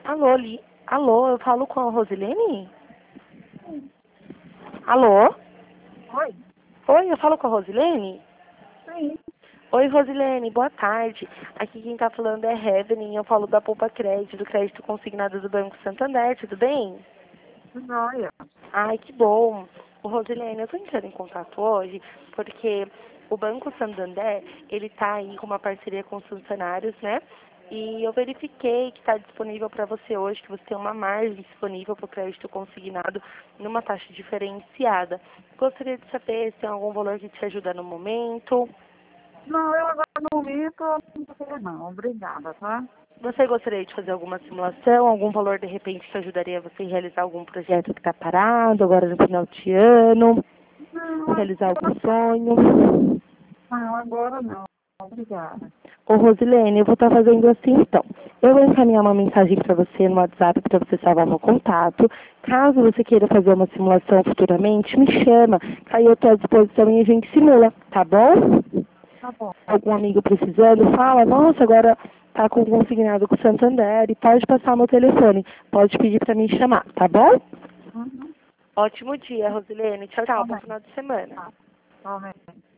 Alô, Alô, eu falo com a Rosilene? Alô? Oi? Oi, eu falo com a Rosilene? Sim. Oi, Rosilene, boa tarde. Aqui quem tá falando é Heaven, eu falo da Poupa Crédito, do crédito consignado do Banco Santander, tudo bem? Joia. Ai, que bom. Ô, Rosilene, eu tô entrando em contato hoje porque o Banco Santander, ele tá aí com uma parceria com os funcionários, né? E eu verifiquei que está disponível para você hoje, que você tem uma margem disponível para o crédito consignado numa taxa diferenciada. Gostaria de saber se tem algum valor que te ajuda no momento. Não, eu agora no momento não vou querer não. Obrigada, tá? Você gostaria de fazer alguma simulação, algum valor de repente que ajudaria você a realizar algum projeto que está parado agora no final de ano, Não, realizar algum sonho? agora não. Obrigada. Ô Rosilene, eu vou estar fazendo assim então. Eu vou encaminhar uma mensagem para você no WhatsApp para você salvar meu contato. Caso você queira fazer uma simulação futuramente, me chama. Aí eu estou à disposição e a gente simula, tá bom? Tá bom. Algum amigo precisando, fala, nossa, agora tá com consignado com o Santander e pode passar meu telefone. Pode pedir para me chamar, tá bom? Uhum. Ótimo dia, Rosilene. Tchau, tchau. Bom Amém. final de semana. Tá. Amém.